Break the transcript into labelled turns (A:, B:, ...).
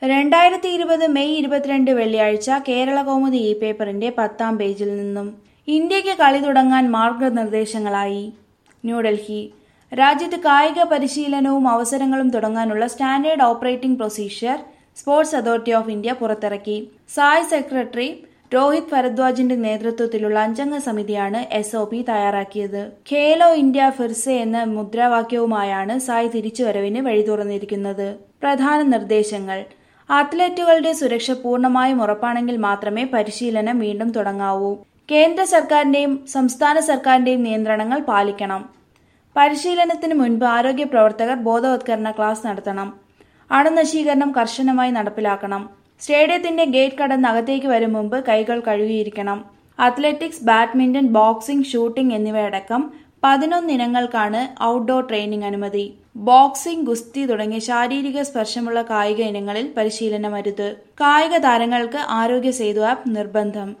A: 2020 May 22 വെള്ളിയാഴ്ച കേരളകൗമുദി ഈ പേപ്പറിന്റെ 10-ാം പേജിൽ നിന്നും ഇന്ത്യക്ക് കളി തുടങ്ങാൻ മാർഗനിർദ്ദേശങ്ങളായി. ന്യൂഡൽഹി: രാജ്യത്ത് കായിക പരിശീലനവും അവസരങ്ങളും തുടങ്ങാനുള്ള standard operating procedure Sports Authority of India പുറത്തിറക്കി. സായ് സെക്രട്ടറി രോഹിത് ഭരദ്വാജിന്റെ നേതൃത്വത്തിലുള്ള അഞ്ചംഗ സമിതിയാണ് SOP തയ്യാറാക്കിയത്. ഖേലോ ഇന്ത്യ ഫിർസെ എന്ന മുദ്രാവാക്യവുമായാണ് സായ് തിരിച്ചുവരവിന് വഴി തുറന്നിരിക്കുന്നത്. പ്രധാന നിർദ്ദേശങ്ങൾ: അത്ലറ്റുകളുടെ സുരക്ഷ പൂർണ്ണമായും ഉറപ്പാണെങ്കിൽ മാത്രമേ പരിശീലനം വീണ്ടും തുടങ്ങാവൂ. കേന്ദ്ര സർക്കാരിന്റെയും സംസ്ഥാന സർക്കാരിന്റെയും നിയന്ത്രണങ്ങൾ പാലിക്കണം. പരിശീലനത്തിന് മുൻപ് ആരോഗ്യ പ്രവർത്തകർ ബോധവത്കരണ ക്ലാസ് നടത്തണം. അണുനശീകരണം കർശനമായി നടപ്പിലാക്കണം. സ്റ്റേഡിയത്തിന്റെ ഗേറ്റ് കടന്ന് അകത്തേക്ക് വരും മുമ്പ് കൈകൾ കഴുകിയിരിക്കണം. അത്ലറ്റിക്സ്, ബാഡ്മിന്റൺ, ബോക്സിംഗ്, ഷൂട്ടിംഗ് എന്നിവയടക്കം 11 ഇനങ്ങൾക്കാണ് ഔട്ട്ഡോർ ട്രെയിനിംഗ് അനുമതി. ബോക്സിംഗ്, ഗുസ്തി തുടങ്ങിയ ശാരീരിക സ്പർശമുള്ള കായിക ഇനങ്ങളിൽ പരിശീലനമരുത്. കായിക താരങ്ങൾക്ക് ആരോഗ്യ സേതു ആപ്പ് നിർബന്ധം.